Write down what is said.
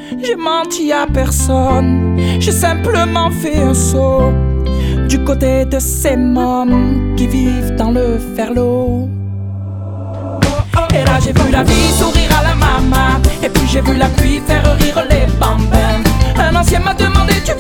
J'ai menti à personne, j'ai simplement fait un saut du côté de ces mômes qui vivent dans le ferlot. Et là j'ai vu la vie sourire à la maman, et puis j'ai vu la pluie faire rire les bambins. Un ancien m'a demandé tu